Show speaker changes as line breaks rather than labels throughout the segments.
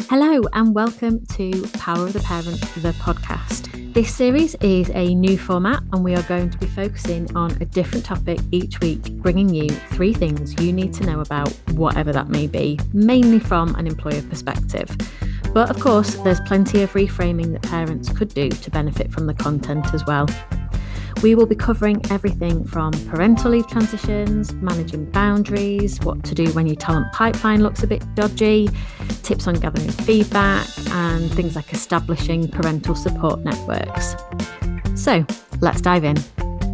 Hello and welcome to Power of the Parent, the podcast. This series is a new format and we are going to be focusing on a different topic each week, bringing you 3 things you need to know about whatever that may be, mainly from an employer perspective. But of course, there's plenty of reframing that parents could do to benefit from the content as well. We will be covering everything from parental leave transitions, managing boundaries, what to do when your talent pipeline looks a bit dodgy, tips on gathering feedback, and things like establishing parental support networks. So let's dive in.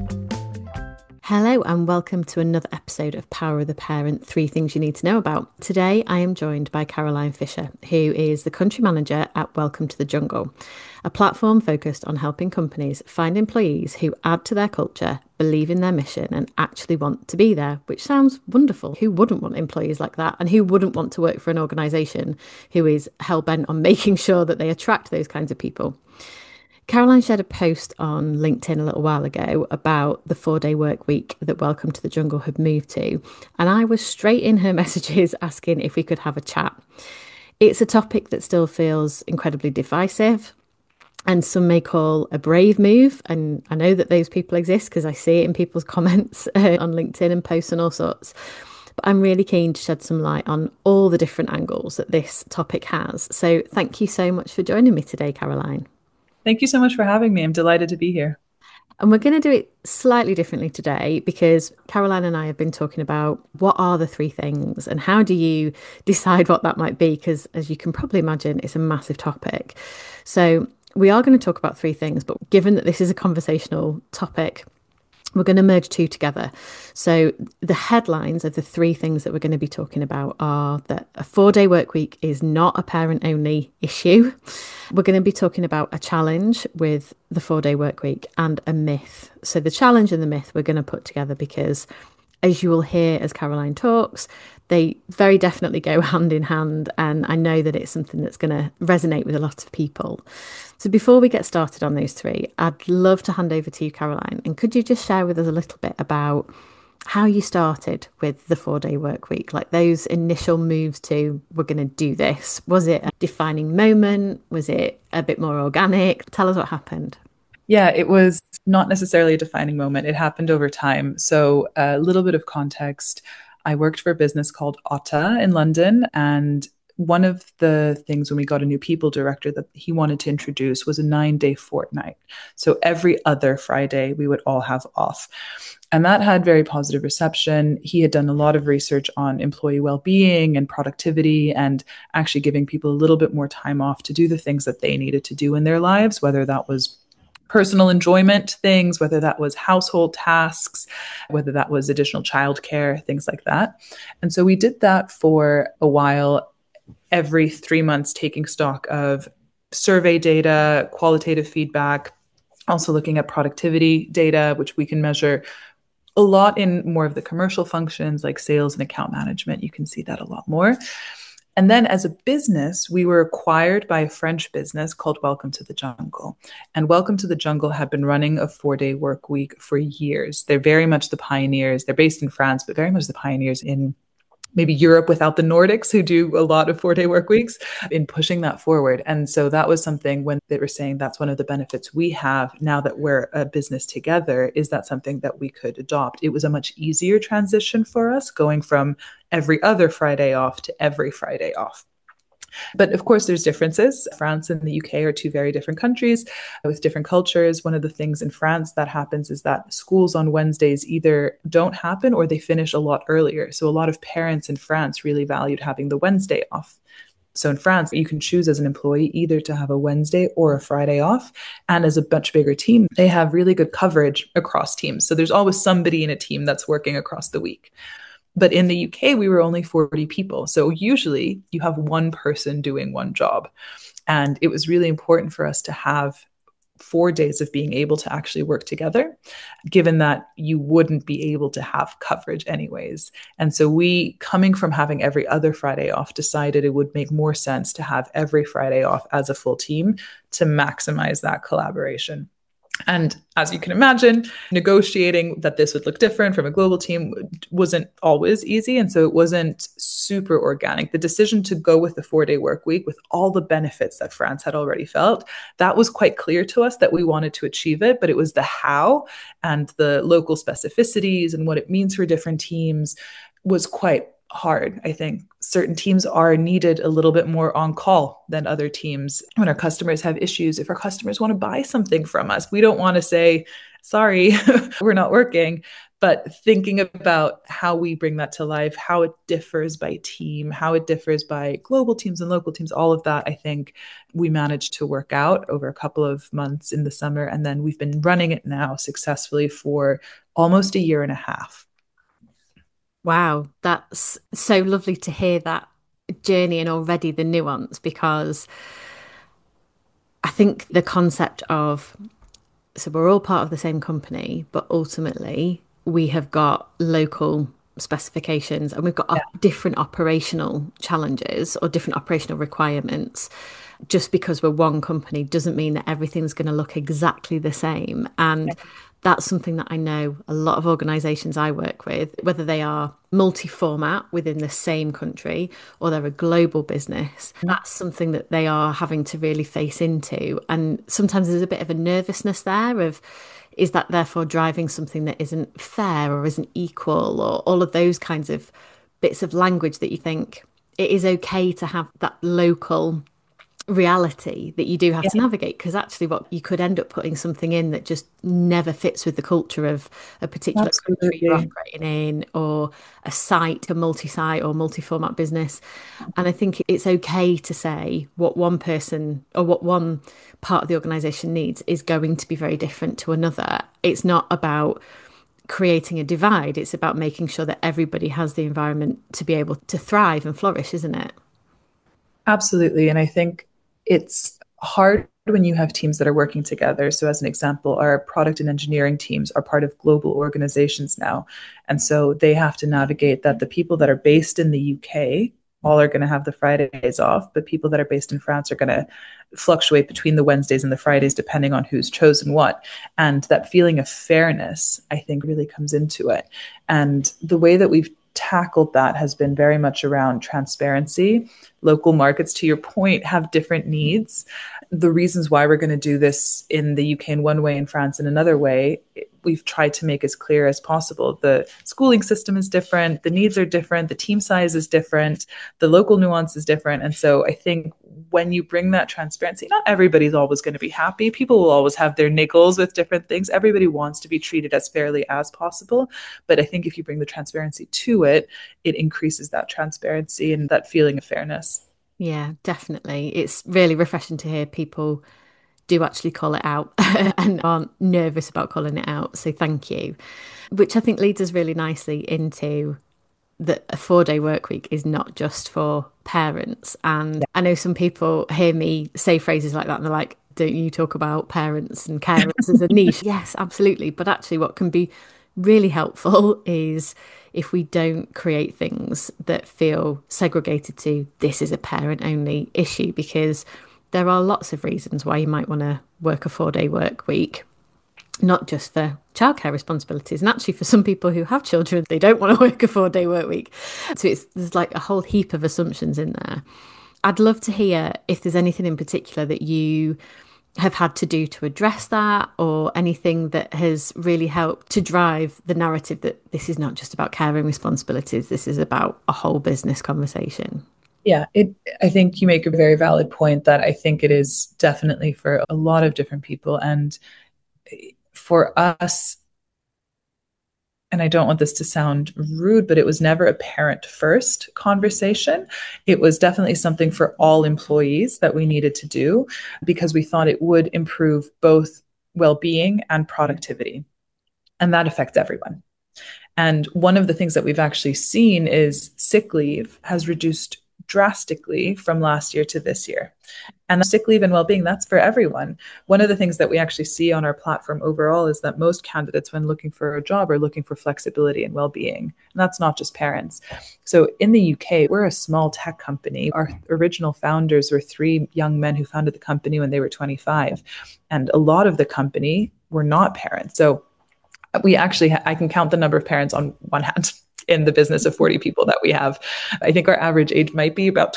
Hello and welcome to another episode of Power of the Parent, 3 things you need to know about. Today I am joined by Caroline Fisher, who is the country manager at Welcome to the Jungle, a platform focused on helping companies find employees who add to their culture, believe in their mission and actually want to be there, which sounds wonderful. Who wouldn't want employees like that? And who wouldn't want to work for an organisation who is hell-bent on making sure that they attract those kinds of people? Caroline shared a post on LinkedIn a little while ago about the 4-day work week that Welcome to the Jungle had moved to, and I was straight in her messages asking if we could have a chat. It's a topic that still feels incredibly divisive, and some may call a brave move, and I know that those people exist because I see it in people's comments on LinkedIn and posts and all sorts. But I'm really keen to shed some light on all the different angles that this topic has. So thank you so much for joining me today, Caroline.
Thank you so much for having me. I'm delighted to be here.
And we're going to do it slightly differently today because Caroline and I have been talking about what are the 3 things and how do you decide what that might be? Because as you can probably imagine, it's a massive topic. So we are going to talk about 3 things, but given that this is a conversational topic, we're going to merge 2 together. So the headlines of the 3 things that we're going to be talking about are that a 4-day work week is not a parent-only issue. We're going to be talking about a challenge with the 4-day work week and a myth. So the challenge and the myth we're going to put together because, as you will hear as Caroline talks, they very definitely go hand in hand. And I know that it's something that's going to resonate with a lot of people. So before we get started on those 3, I'd love to hand over to you, Caroline. And could you just share with us a little bit about how you started with the 4-day work week, like those initial moves to, we're going to do this? Was it a defining moment? Was it a bit more organic? Tell us what happened.
Yeah, it was not necessarily a defining moment. It happened over time. So a little bit of context. I worked for a business called Otta in London, and one of the things when we got a new people director that he wanted to introduce was a 9-day fortnight. So every other Friday we would all have off. And that had very positive reception. He had done a lot of research on employee well-being and productivity and actually giving people a little bit more time off to do the things that they needed to do in their lives, whether that was personal enjoyment things, whether that was household tasks, whether that was additional childcare, things like that. And so we did that for a while, every 3 months, taking stock of survey data, qualitative feedback, also looking at productivity data, which we can measure a lot in more of the commercial functions like sales and account management. You can see that a lot more. And then as a business, we were acquired by a French business called Welcome to the Jungle. And Welcome to the Jungle had been running a 4-day work week for years. They're very much the pioneers. They're based in France, but very much the pioneers in maybe Europe without the Nordics, who do a lot of 4-day work weeks, in pushing that forward. And so that was something when they were saying that's one of the benefits we have now that we're a business together, is that something that we could adopt. It was a much easier transition for us going from every other Friday off to every Friday off. But of course, there's differences. France and the UK are 2 very different countries with different cultures. One of the things in France that happens is that schools on Wednesdays either don't happen or they finish a lot earlier. So a lot of parents in France really valued having the Wednesday off. So in France, you can choose as an employee either to have a Wednesday or a Friday off. And as a much bigger team, they have really good coverage across teams. So there's always somebody in a team that's working across the week. But in the UK, we were only 40 people. So usually you have one person doing one job. And it was really important for us to have 4 days of being able to actually work together, given that you wouldn't be able to have coverage anyways. And so we, coming from having every other Friday off, decided it would make more sense to have every Friday off as a full team to maximize that collaboration. And as you can imagine, negotiating that this would look different from a global team wasn't always easy. And so it wasn't super organic. The decision to go with the 4-day work week with all the benefits that France had already felt, that was quite clear to us that we wanted to achieve it. But it was the how and the local specificities and what it means for different teams was quite hard. I think certain teams are needed a little bit more on call than other teams when our customers have issues. If our customers want to buy something from us, we don't want to say, sorry, we're not working. But thinking about how we bring that to life, how it differs by team, how it differs by global teams and local teams, all of that, I think we managed to work out over a couple of months in the summer. And then we've been running it now successfully for almost a year and a half.
Wow, that's so lovely to hear that journey and already the nuance because I think the concept of so we're all part of the same company, but ultimately we have got local specifications and we've got
Yeah.
different operational challenges or different operational requirements. Just because we're one company doesn't mean that everything's going to look exactly the same. And that's something that I know a lot of organizations I work with, whether they are multi-format within the same country or they're a global business, that's something that they are having to really face into. And sometimes there's a bit of a nervousness there of, is that therefore driving something that isn't fair or isn't equal or all of those kinds of bits of language that you think it is okay to have that local reality that you do have
Yeah.
to navigate because actually what you could end up putting something in that just never fits with the culture of a particular country you're
Absolutely.
operating in or a site, a multi-site or multi-format business. And I think it's okay to say what one person or what one part of the organization needs is going to be very different to another. It's not about creating a divide, it's about making sure that everybody has the environment to be able to thrive and flourish, isn't it?
Absolutely. And I think it's hard when you have teams that are working together. So, as an example, our product and engineering teams are part of global organizations now. And so they have to navigate that the people that are based in the UK all are going to have the Fridays off, but people that are based in France are going to fluctuate between the Wednesdays and the Fridays depending on who's chosen what. And that feeling of fairness, I think, really comes into it. And the way that we've tackled that has been very much around transparency. Local markets, to your point, have different needs. The reasons why we're going to do this in the UK in one way, in France in another way, we've tried to make as clear as possible. The schooling system is different, the needs are different, the team size is different, the local nuance is different. And so I think when you bring that transparency, not everybody's always going to be happy. People will always have their niggles with different things. Everybody wants to be treated as fairly as possible. But I think if you bring the transparency to it, it increases that transparency and that feeling of fairness.
Yeah, definitely. It's really refreshing to hear people do actually call it out and aren't nervous about calling it out. So thank you. Which I think leads us really nicely into that a 4-day work week is not just for parents. And I know some people hear me say phrases like that and they're like, don't you talk about parents and carers as a niche? Yes, absolutely. But actually, what can be really helpful is if we don't create things that feel segregated to this is a parent only issue, because there are lots of reasons why you might want to work a 4-day work week, not just for childcare responsibilities. And actually, for some people who have children, they don't want to work a 4-day work week. So there's like a whole heap of assumptions in there. I'd love to hear if there's anything in particular that you have had to do to address that, or anything that has really helped to drive the narrative that this is not just about caring responsibilities, this is about a whole business conversation.
Yeah, I think you make a very valid point that I think it is definitely for a lot of different people. And for us, and I don't want this to sound rude, but it was never a parent first conversation. It was definitely something for all employees that we needed to do because we thought it would improve both well being and productivity. And that affects everyone. And one of the things that we've actually seen is sick leave has reduced drastically from last year to this year. And sick leave and well-being, that's for everyone. One of the things that we actually see on our platform overall is that most candidates, when looking for a job, are looking for flexibility and well-being. And that's not just parents. So in the UK, we're a small tech company. Our original founders were three young men who founded the company when they were 25. And a lot of the company were not parents. So we actually, I can count the number of parents on one hand in the business of 40 people that we have. I think our average age might be about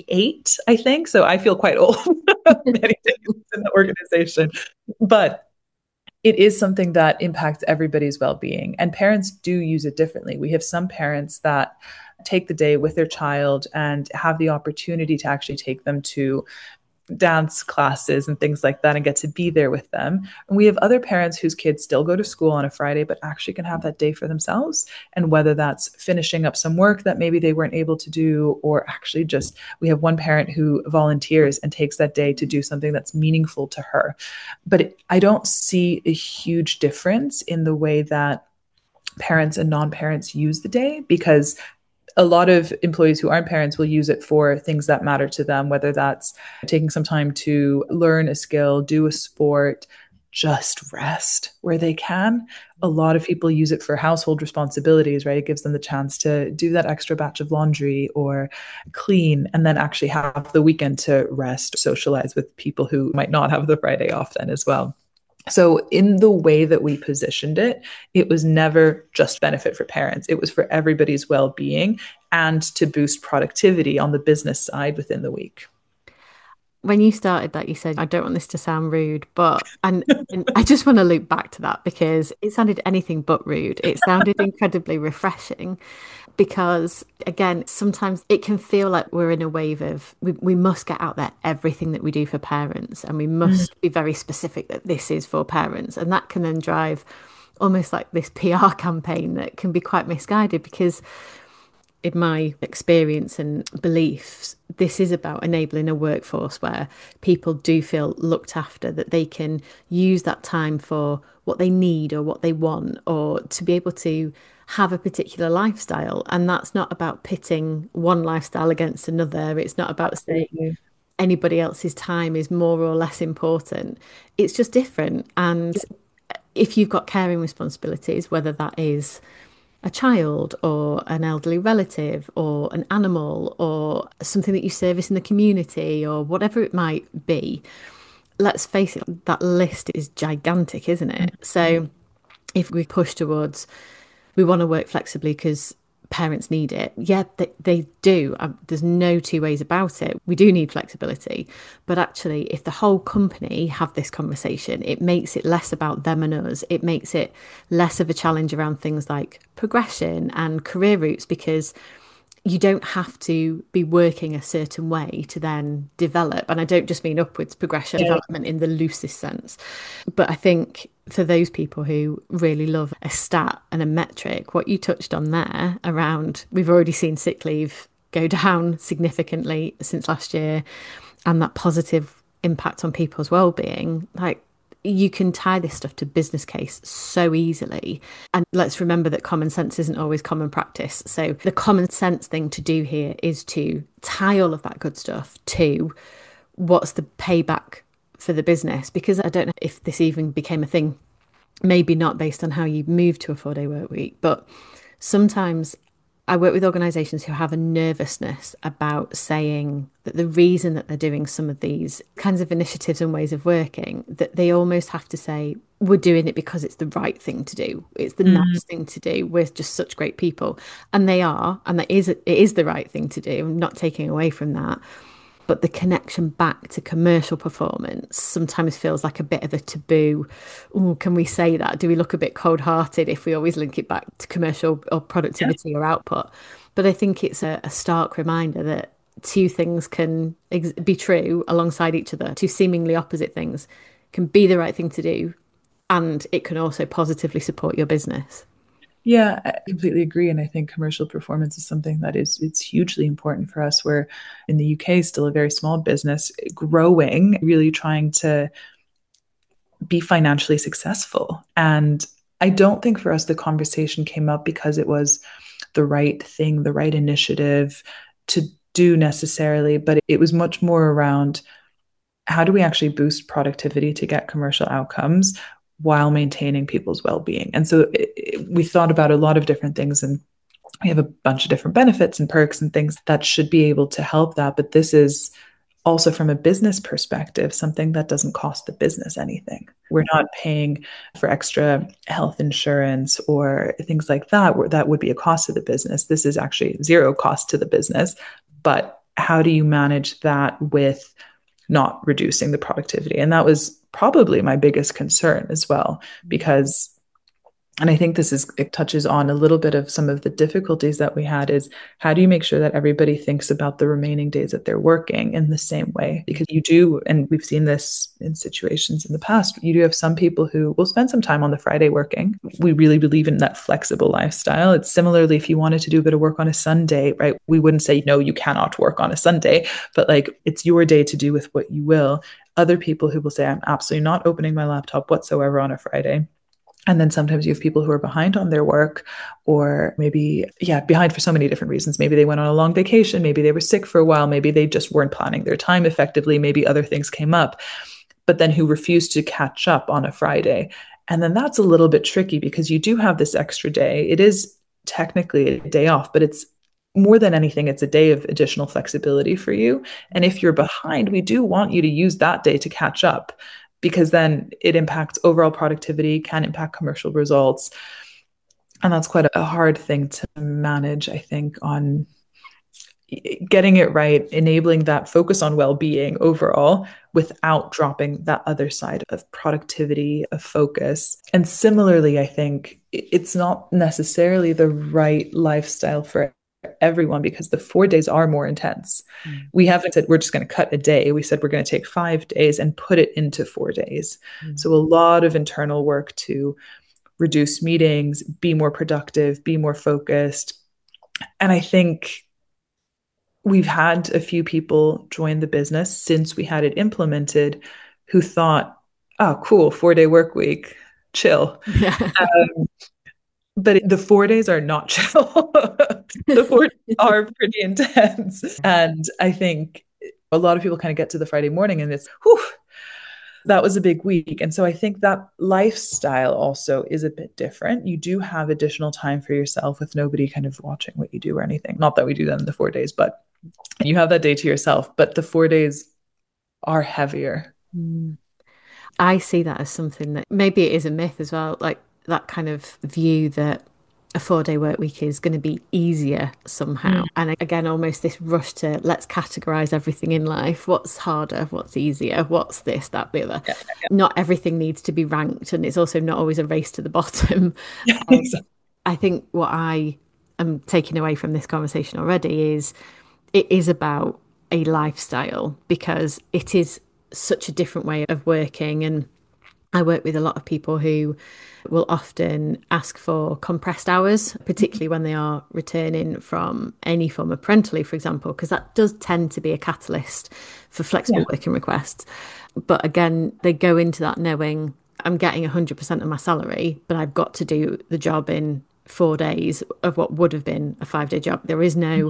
28, I think. So I feel quite old many days in the organization. But it is something that impacts everybody's well-being, and parents do use it differently. We have some parents that take the day with their child and have the opportunity to actually take them to dance classes and things like that and get to be there with them. And we have other parents whose kids still go to school on a Friday, but actually can have that day for themselves. And whether that's finishing up some work that maybe they weren't able to do, or actually just, we have one parent who volunteers and takes that day to do something that's meaningful to her. But I don't see a huge difference in the way that parents and non-parents use the day, because a lot of employees who aren't parents will use it for things that matter to them, whether that's taking some time to learn a skill, do a sport, just rest where they can. A lot of people use it for household responsibilities, right? It gives them the chance to do that extra batch of laundry or clean, and then actually have the weekend to rest, socialize with people who might not have the Friday off then as well. So in the way that we positioned it, it was never just benefit for parents. It was for everybody's well-being and to boost productivity on the business side within the week.
When you started that, you said, I don't want this to sound rude, but, and I just want to loop back to that because it sounded anything but rude. It sounded incredibly refreshing because, again, sometimes it can feel like we're in a wave of we must get out there everything that we do for parents, and we must be very specific that this is for parents. And that can then drive almost like this PR campaign that can be quite misguided because, in my experience and beliefs, this is about enabling a workforce where people do feel looked after, that they can use that time for what they need or what they want, or to be able to have a particular lifestyle. And that's not about pitting one lifestyle against another. It's not about saying anybody else's time is more or less important. It's just different. And if you've got caring responsibilities, whether that is a child or an elderly relative or an animal or something that you service in the community or whatever it might be, let's face it, that list is gigantic, isn't it? So if we push towards, we want to work flexibly because parents need it. Yeah, they do. There's no two ways about it. We do need flexibility. But actually, if the whole company have this conversation, it makes it less about them and us. It makes it less of a challenge around things like progression and career routes, because you don't have to be working a certain way to then develop. And I don't just mean upwards progression, development in the loosest sense. But I think for those people who really love a stat and a metric, what you touched on there around, we've already seen sick leave go down significantly since last year, and that positive impact on people's well-being, like, you can tie this stuff to business case so easily. And let's remember that common sense isn't always common practice. So the common sense thing to do here is to tie all of that good stuff to what's the payback for the business. Because I don't know if this even became a thing, maybe not based on how you move to a 4-day work week, but sometimes I work with organisations who have a nervousness about saying that the reason that they're doing some of these kinds of initiatives and ways of working, that they almost have to say, we're doing it because it's the right thing to do. It's the nice thing to do. We're just such great people. And they are, and it is the right thing to do. I'm not taking away from that. But the connection back to commercial performance sometimes feels like a bit of a taboo. Oh, can we say that? Do we look a bit cold-hearted if we always link it back to commercial or productivity or output? But I think it's a stark reminder that two things can be true alongside each other. Two seemingly opposite things can be the right thing to do, and it can also positively support your business.
Yeah, I completely agree. And I think commercial performance is something that it's hugely important for us. We're in the UK, still a very small business, growing, really trying to be financially successful. And I don't think for us the conversation came up because it was the right thing, the right initiative to do necessarily, but it was much more around how do we actually boost productivity to get commercial outcomes while maintaining people's well-being. And so we thought about a lot of different things, and we have a bunch of different benefits and perks and things that should be able to help that. But this is also from a business perspective, something that doesn't cost the business anything. We're not paying for extra health insurance or things like that, where that would be a cost to the business. This is actually zero cost to the business. But how do you manage that with not reducing the productivity? And that was probably my biggest concern as well, because and I think it touches on a little bit of some of the difficulties that we had is how do you make sure that everybody thinks about the remaining days that they're working in the same way? Because you do, and we've seen this in situations in the past, you do have some people who will spend some time on the Friday working. We really believe in that flexible lifestyle. It's similarly, if you wanted to do a bit of work on a Sunday, right? We wouldn't say, no, you cannot work on a Sunday, but like it's your day to do with what you will. Other people who will say, I'm absolutely not opening my laptop whatsoever on a Friday. And then sometimes you have people who are behind on their work, or maybe, yeah, behind for so many different reasons. Maybe they went on a long vacation. Maybe they were sick for a while. Maybe they just weren't planning their time effectively. Maybe other things came up, but then who refused to catch up on a Friday. And then that's a little bit tricky because you do have this extra day. It is technically a day off, but it's more than anything, it's a day of additional flexibility for you. And if you're behind, we do want you to use that day to catch up, because then it impacts overall productivity, can impact commercial results. And that's quite a hard thing to manage, I think, on getting it right, enabling that focus on well-being overall without dropping that other side of productivity, of focus. And similarly, I think it's not necessarily the right lifestyle for everyone, because the 4 days are more intense. We haven't said we're just going to cut a day. We said we're going to take 5 days and put it into 4 days. So a lot of internal work to reduce meetings, be more productive, be more focused. And I think we've had a few people join the business since we had it implemented who thought, oh, cool, 4-day work week, chill. But the 4 days are not chill. The 4 days are pretty intense. And I think a lot of people kind of get to the Friday morning and it's, whew, that was a big week. And so I think that lifestyle also is a bit different. You do have additional time for yourself with nobody kind of watching what you do or anything. Not that we do that in the 4 days, but you have that day to yourself. But the 4 days are heavier.
I see that as something that maybe it is a myth as well, like that kind of view that a 4-day work week is going to be easier somehow. And again, almost this rush to let's categorize everything in life. What's harder? What's easier? What's this, that, the other? Not everything needs to be ranked. And it's also not always a race to the bottom.
Exactly.
I think what I am taking away from this conversation already is it is about a lifestyle, because it is such a different way of working. And I work with a lot of people who will often ask for compressed hours, particularly when they are returning from any form of parental leave, for example, because that does tend to be a catalyst for flexible working requests. But again, they go into that knowing I'm getting 100% of my salary, but I've got to do the job in 4 days of what would have been a 5-day job. There is no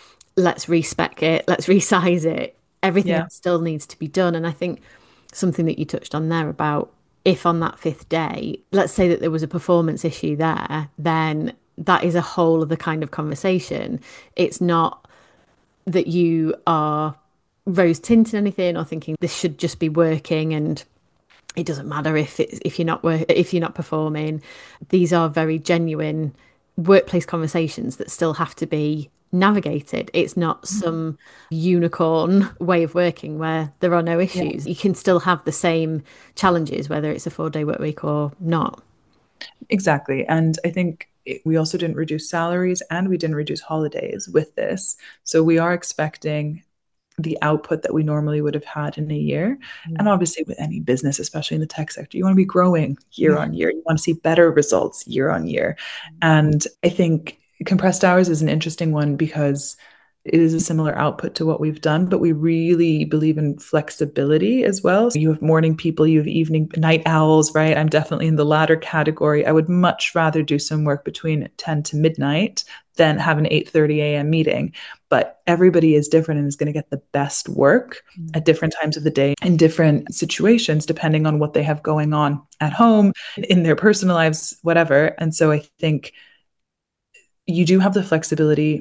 let's respec it, let's resize it. Everything still needs to be done. And I think something that you touched on there about if on that 5th day, let's say that there was a performance issue there, then that is a whole other kind of conversation. It's not that you are rose tinting anything or thinking this should just be working and it doesn't matter if you're not performing. These are very genuine workplace conversations that still have to be navigated. It's not some unicorn way of working where there are no issues. You can still have the same challenges, whether it's a 4-day work week or not.
Exactly. And I think we also didn't reduce salaries and we didn't reduce holidays with this. So we are expecting the output that we normally would have had in a year. And obviously with any business, especially in the tech sector, you want to be growing year on year. You want to see better results year on year. And I think compressed hours is an interesting one because it is a similar output to what we've done, but we really believe in flexibility as well. So you have morning people, you have night owls, right? I'm definitely in the latter category. I would much rather do some work between 10 to midnight than have an 8:30 a.m. meeting. But everybody is different and is going to get the best work at different times of the day in different situations, depending on what they have going on at home, in their personal lives, whatever. And so I think you do have the flexibility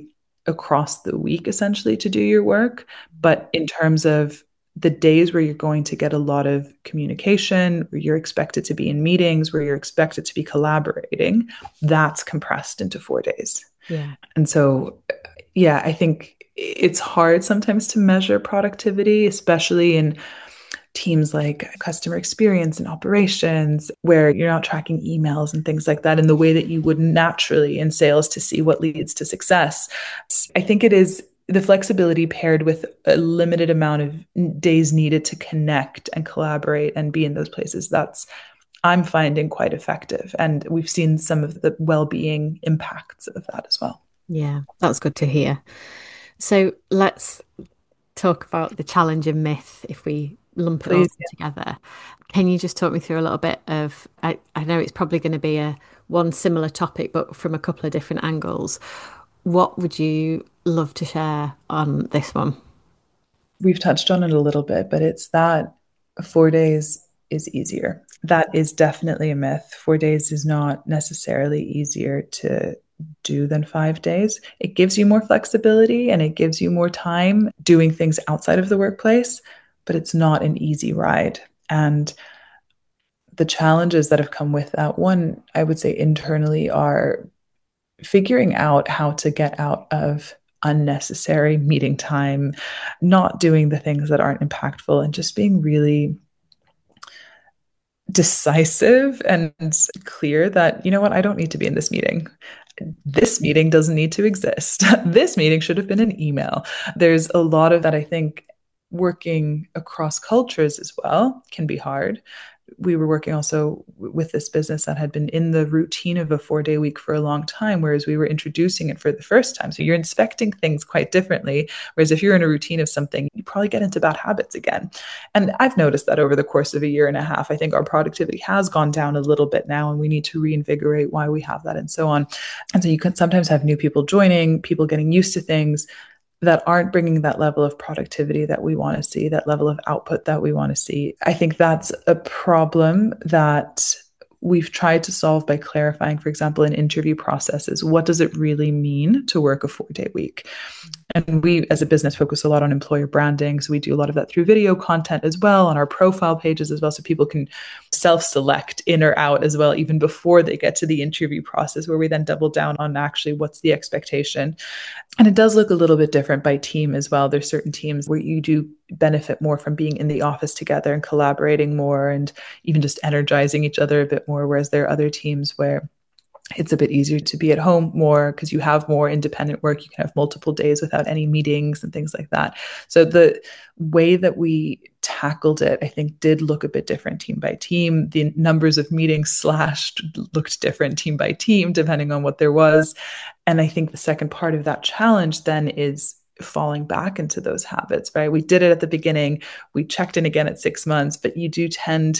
across the week essentially to do your work. But in terms of the days where you're going to get a lot of communication, where you're expected to be in meetings, where you're expected to be collaborating, that's compressed into 4 days.
Yeah.
And so, yeah, I think it's hard sometimes to measure productivity, especially in teams like customer experience and operations, where you're not tracking emails and things like that in the way that you would naturally in sales to see what leads to success. I think it is the flexibility paired with a limited amount of days needed to connect and collaborate and be in those places. That's I'm finding quite effective. And we've seen some of the well-being impacts of that as well.
Yeah, that's good to hear. So let's talk about the challenge and myth if we lump it all
Please.
together. Can you just talk me through a little bit of, I know it's probably going to be a one similar topic, but from a couple of different angles. What would you love to share on this one?
We've touched on it a little bit, but it's that 4 days is easier. That is definitely a myth. 4 days is not necessarily easier to do than 5 days. It gives you more flexibility and it gives you more time doing things outside of the workplace, but it's not an easy ride. And the challenges that have come with that, one, I would say internally, are figuring out how to get out of unnecessary meeting time, not doing the things that aren't impactful, and just being really decisive and clear that, you know what, I don't need to be in this meeting. This meeting doesn't need to exist. This meeting should have been an email. There's a lot of that, I think, working across cultures as well can be hard. We were working also with this business that had been in the routine of a 4 day week for a long time, whereas we were introducing it for the first time. So you're inspecting things quite differently. Whereas if you're in a routine of something, you probably get into bad habits again. And I've noticed that over the course of a year and a half, I think our productivity has gone down a little bit now, and we need to reinvigorate why we have that and so on. And so you can sometimes have new people joining, people getting used to things that aren't bringing that level of productivity that we want to see, that level of output that we want to see. I think that's a problem that we've tried to solve by clarifying, for example, in interview processes, what does it really mean to work a 4 day week? And we, as a business, focus a lot on employer branding. So we do a lot of that through video content as well, on our profile pages as well. So people can self select in or out as well, even before they get to the interview process, where we then double down on actually what's the expectation. And it does look a little bit different by team as well. There's certain teams where you do benefit more from being in the office together and collaborating more and even just energizing each other a bit more. Whereas there are other teams where it's a bit easier to be at home more because you have more independent work. You can have multiple days without any meetings and things like that. So the way that we tackled it, I think, did look a bit different team by team. The numbers of meetings slashed looked different team by team, depending on what there was. And I think the second part of that challenge then is falling back into those habits, right? We did it at the beginning. We checked in again at 6 months, but you do tend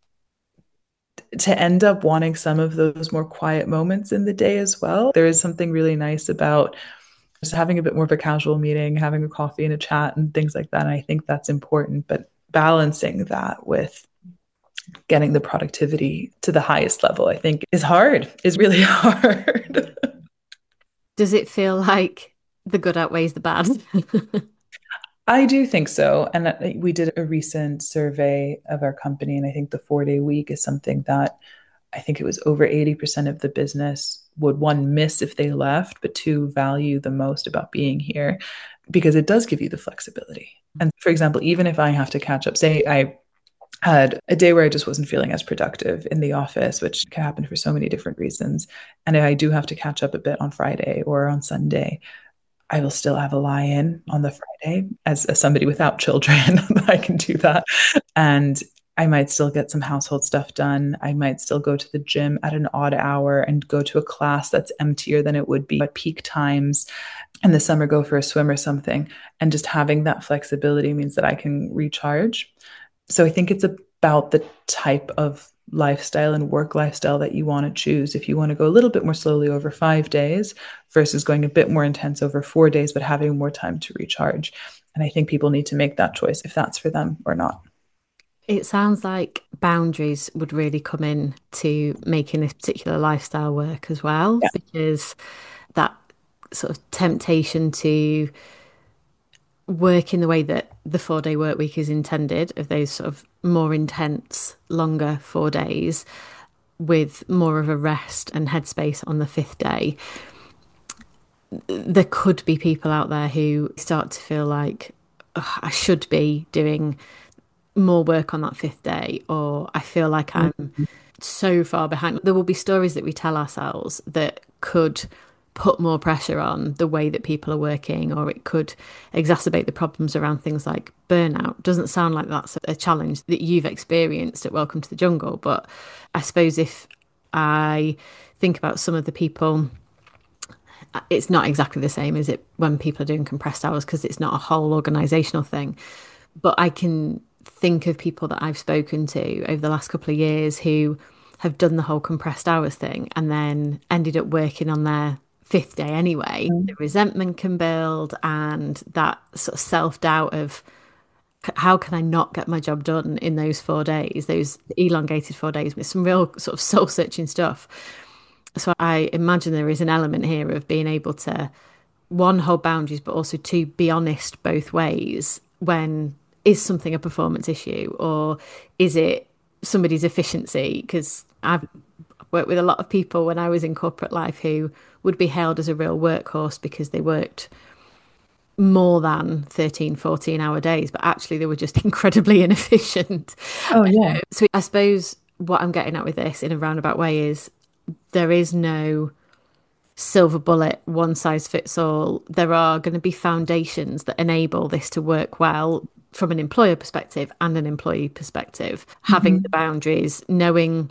to end up wanting some of those more quiet moments in the day as well. There is something really nice about just having a bit more of a casual meeting, having a coffee and a chat and things like that. And I think that's important, but balancing that with getting the productivity to the highest level, I think is hard, is really hard.
Does it feel like the good outweighs the bad?
I do think so. And we did a recent survey of our company, and I think the 4 day week is something that I think it was over 80% of the business would, one, miss if they left, but two, value the most about being here because it does give you the flexibility. And for example, even if I have to catch up, say I had a day where I just wasn't feeling as productive in the office, which can happen for so many different reasons. And if I do have to catch up a bit on Friday or on Sunday, I will still have a lie-in on the Friday as somebody without children. I can do that. And I might still get some household stuff done. I might still go to the gym at an odd hour and go to a class that's emptier than it would be at peak times. In the summer, go for a swim or something. And just having that flexibility means that I can recharge. So I think it's about the type of lifestyle and work lifestyle that you want to choose. If you want to go a little bit more slowly over 5 days versus going a bit more intense over 4 days, but having more time to recharge. And I think people need to make that choice if that's for them or not.
It sounds like boundaries would really come in to making this particular lifestyle work as well,
Yeah.
because that sort of temptation to work in the way that the 4 day work week is intended, of those sort of more intense, longer 4 days with more of a rest and headspace on the fifth day. There could be people out there who start to feel like, "Ugh, I should be doing more work on that fifth day," or I feel like I'm so far behind. There will be stories that we tell ourselves that could put more pressure on the way that people are working, or it could exacerbate the problems around things like burnout. Doesn't sound like that's a challenge that you've experienced at Welcome to the Jungle, but I suppose if I think about some of the people, it's not exactly the same as it when people are doing compressed hours because it's not a whole organizational thing. But I can think of people that I've spoken to over the last couple of years who have done the whole compressed hours thing and then ended up working on their fifth day anyway. The resentment can build and that sort of self-doubt of how can I not get my job done in those 4 days, those elongated 4 days with some real sort of soul-searching stuff. So I imagine there is an element here of being able to, one, hold boundaries, but also two, be honest both ways. When is something a performance issue or is it somebody's efficiency? Because I've worked with a lot of people when I was in corporate life who would be hailed as a real workhorse because they worked more than 13, 14-hour days, but actually they were just incredibly inefficient.
Oh, yeah.
So I suppose what I'm getting at with this in a roundabout way is there is no silver bullet, one size fits all. There are going to be foundations that enable this to work well from an employer perspective and an employee perspective. Having the
Mhm.
boundaries, knowing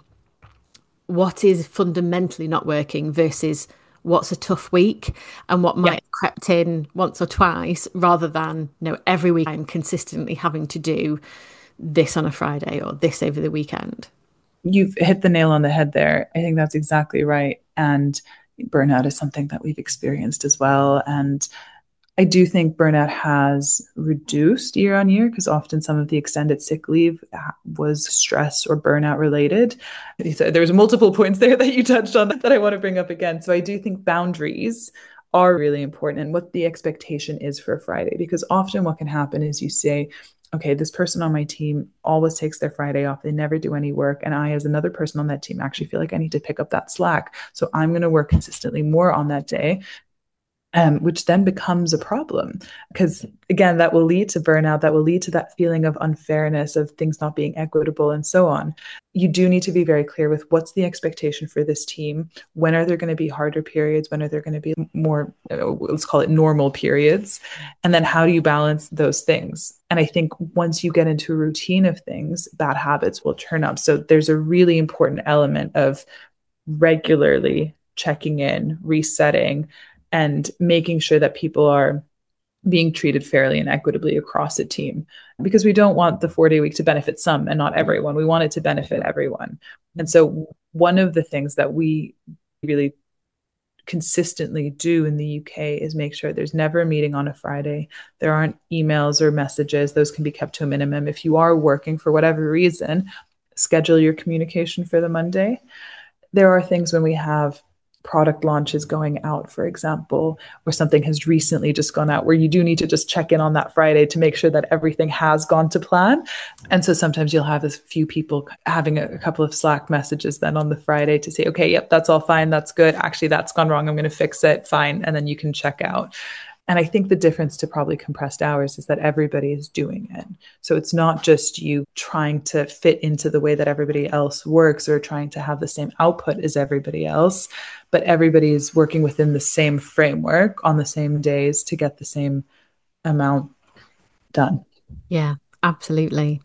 what is fundamentally not working versus what's a tough week and what
Yeah.
might have crept in once or twice, rather than, every week I'm consistently having to do this on a Friday or this over the weekend.
You've hit the nail on the head there. I think that's exactly right. And burnout is something that we've experienced as well. And I do think burnout has reduced year on year because often some of the extended sick leave was stress or burnout related. There's multiple points there that you touched on that I want to bring up again. So I do think boundaries are really important and what the expectation is for a Friday, because often what can happen is you say, okay, this person on my team always takes their Friday off. They never do any work. And I, as another person on that team, actually feel like I need to pick up that slack. So I'm going to work consistently more on that day, which then becomes a problem because, again, that will lead to burnout, that will lead to that feeling of unfairness, of things not being equitable, and so on. You do need to be very clear with what's the expectation for this team. When are there going to be harder periods? When are there going to be more, let's call it normal periods? And then how do you balance those things? And I think once you get into a routine of things, bad habits will turn up. So there's a really important element of regularly checking in, resetting, and making sure that people are being treated fairly and equitably across a team. Because we don't want the 4 day week to benefit some and not everyone. We want it to benefit everyone. And so, one of the things that we really consistently do in the UK is make sure there's never a meeting on a Friday. There aren't emails or messages, those can be kept to a minimum. If you are working for whatever reason, schedule your communication for the Monday. There are things when we have product launches going out, for example, or something has recently just gone out where you do need to just check in on that Friday to make sure that everything has gone to plan. And so sometimes you'll have a few people having a couple of Slack messages then on the Friday to say, okay, yep, that's all fine. That's good. Actually, that's gone wrong. I'm going to fix it. Fine. And then you can check out. And I think the difference to probably compressed hours is that everybody is doing it. So it's not just you trying to fit into the way that everybody else works or trying to have the same output as everybody else, but everybody is working within the same framework on the same days to get the same amount done.
Yeah, absolutely.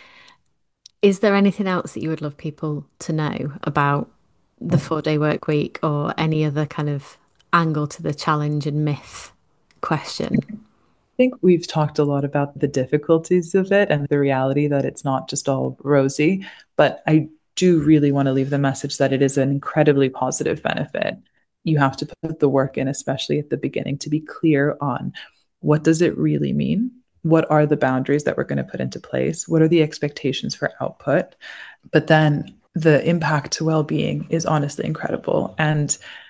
Is there anything else that you would love people to know about the 4 day work week or any other kind of angle to the challenge and myth question?
Think we've talked a lot about the difficulties of it and the reality that it's not just all rosy, but I do really want to leave the message that it is an incredibly positive benefit. You have to put the work in, especially at the beginning, to be clear on what does it really mean? What are the boundaries that we're going to put into place? What are the expectations for output? But then the impact to well-being is honestly incredible. And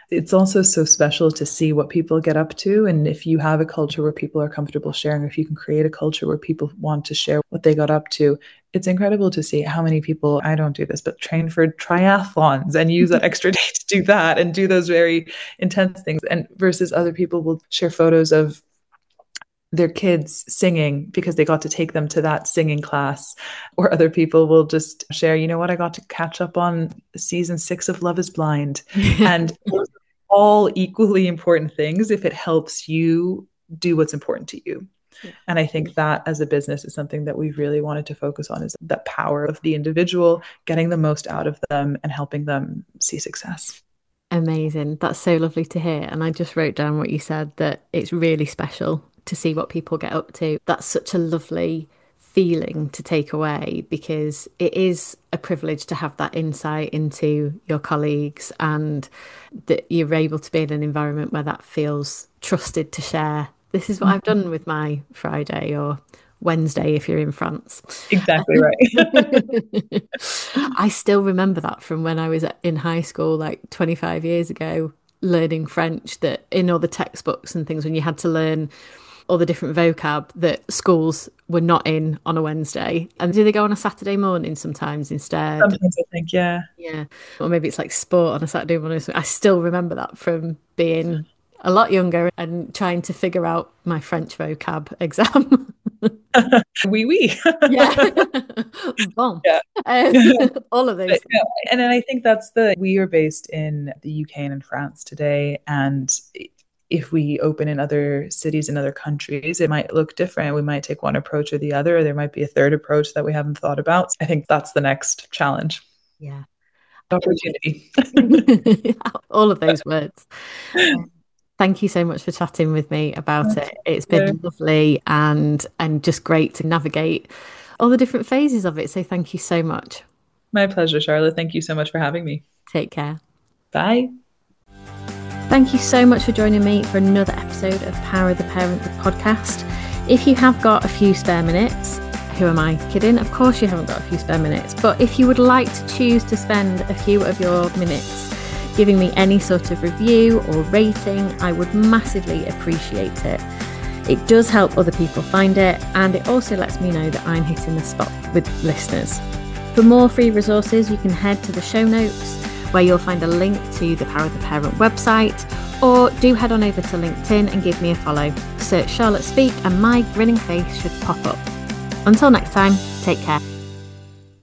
It's also so special to see what people get up to. And if you have a culture where people are comfortable sharing, if you can create a culture where people want to share what they got up to, it's incredible to see how many people, I don't do this, but train for triathlons and use that extra day to do that and do those very intense things. And versus other people will share photos of their kids singing because they got to take them to that singing class, or other people will just share, you know what, I got to catch up on season 6 of Love is Blind. And all equally important things if it helps you do what's important to you. And I think that as a business is something that we've really wanted to focus on, is that power of the individual, getting the most out of them and helping them see success.
Amazing. That's so lovely to hear. And I just wrote down what you said, that it's really special to see what people get up to. That's such a lovely feeling to take away, because it is a privilege to have that insight into your colleagues, and that you're able to be in an environment where that feels trusted to share. This is what I've done with my Friday, or Wednesday if you're in France.
Exactly right.
I still remember that from when I was in high school, like 25 years ago, learning French, that in all the textbooks and things, when you had to learn all the different vocab that schools were not in on a Wednesday. And do they go on a Saturday morning sometimes instead?
Sometimes I think, yeah.
Yeah. Or maybe it's like sport on a Saturday morning. I still remember that from being a lot younger and trying to figure out my French vocab exam.
Oui, oui.
Yeah. Bon.
Yeah.
All of those
things. Yeah. And then I think we are based in the UK and in France today. And if we open in other cities in other countries, it might look different. We might take one approach or the other, or there might be a third approach that we haven't thought about. I think that's the next challenge.
Yeah.
Opportunity.
All of those words. Thank you so much for chatting with me about it. It's been lovely and just great to navigate all the different phases of it. So thank you so much.
My pleasure, Charlotte. Thank you so much for having me.
Take care.
Bye.
Thank you so much for joining me for another episode of Power of the Parent, the podcast. If you have got a few spare minutes, who am I kidding? Of course you haven't got a few spare minutes. But if you would like to choose to spend a few of your minutes giving me any sort of review or rating, I would massively appreciate it. It does help other people find it, and it also lets me know that I'm hitting the spot with listeners. For more free resources, you can head to the show notes, where you'll find a link to the Power of the Parent website, or do head on over to LinkedIn and give me a follow. Search Charlotte Speak and my grinning face should pop up. Until next time, take care.